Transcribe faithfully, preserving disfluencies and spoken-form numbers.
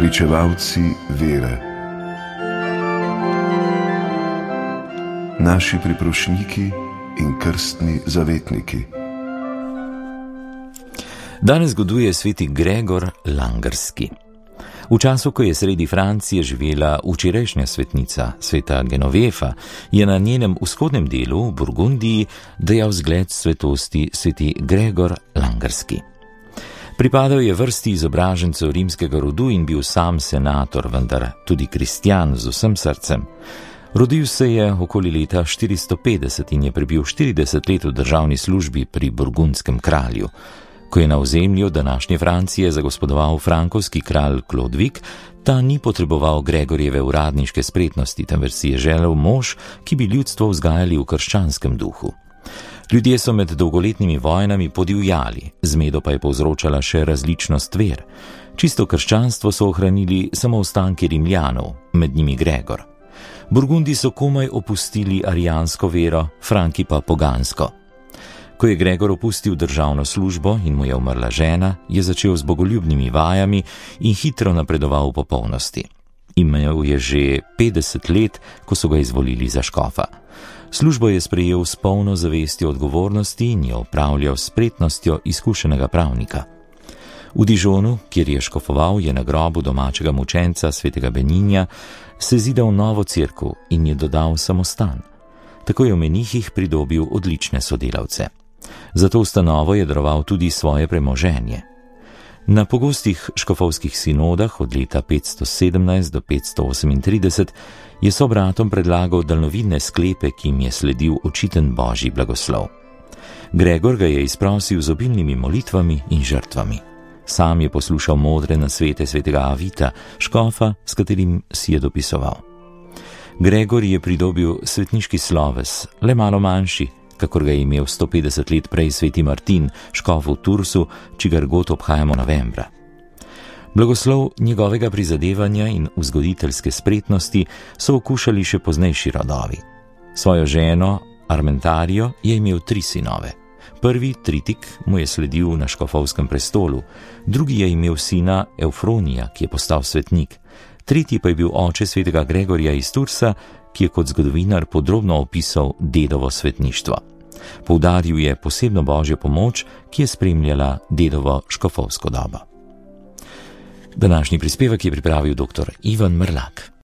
Pričevalci vere. Naši priprošniki in krstni zavetniki. Danes goduje sveti Gregor Langerski. V času, ko je sredi Francije živela včerajšnja svetnica, sveta Genovefa, je na njenem vzhodnem delu, v Burgundiji, dajal zgled svetosti sveti Gregor Langerski. Pripadal je vrsti izobražencev rimskega rodu in bil sam senator, vendar tudi kristjan z vsem srcem. Rodil se je okoli leta štiristo petdeset in je prebil štirideset let v državni službi pri burgundskem kralju. Ko je na ozemlju današnje Francije zagospodoval frankovski kralj Klodvik, ta ni potreboval Gregorjeve uradniške spretnosti, temveč si je želel mož, ki bi ljudstvo vzgajali v krščanskem duhu. Ljudje so med dolgoletnimi vojnami podivjali, zmedo pa je povzročala še različnost ver. Čisto krščanstvo so ohranili samo ostanki Rimljanov, med njimi Gregor. Burgundi so komaj opustili arijansko vero, Franki pa pogansko. Ko je Gregor opustil državno službo in mu je umrla žena, je začel z bogoljubnimi vajami in hitro napredoval v popolnosti. Imel je že petdeset let, ko so ga izvolili za škofa. Službo je sprejel s polno zavestjo odgovornosti in jo opravljal s spretnostjo izkušenega pravnika. V Dižonu, kjer je škofoval, je na grobu domačega mučenca svetega Beninja sezidal novo cerkev in je dodal samostan. Tako je v menihih pridobil odlične sodelavce. Za to ustanovo je daroval tudi svoje premoženje. Na pogostih škofovskih sinodah od leta petsto sedemnajst do petsto osemintrideset je sobratom predlagal daljnovidne sklepe, ki jim je sledil očiten božji blagoslov. Gregor ga je izprosil z obilnimi molitvami in žrtvami. Sam je poslušal modre nasvete svetega Avita, škofa, s katerim si je dopisoval. Gregor je pridobil svetniški sloves, le malo manjši, kakor ga je imel sto petdeset let prej sveti Martin, škof v Tursu, čigar god obhajamo novembra. Blagoslov njegovega prizadevanja in vzgoditeljske spretnosti so okušali še poznejši rodovi. Svojo ženo, Armentarijo, je imel tri sinove. Prvi, Tritik, mu je sledil na škofovskem prestolu, drugi je imel sina Eufronija, ki je postal svetnik, tretji pa je bil oče svetega Gregorja iz Tursa, ki je kot zgodovinar podrobno opisal dedovo svetništvo. Poudaril je posebno božjo pomoč, ki je spremljala dedovo škofovsko dobo. Današnji prispevek je pripravil doktor Ivan Mrlak.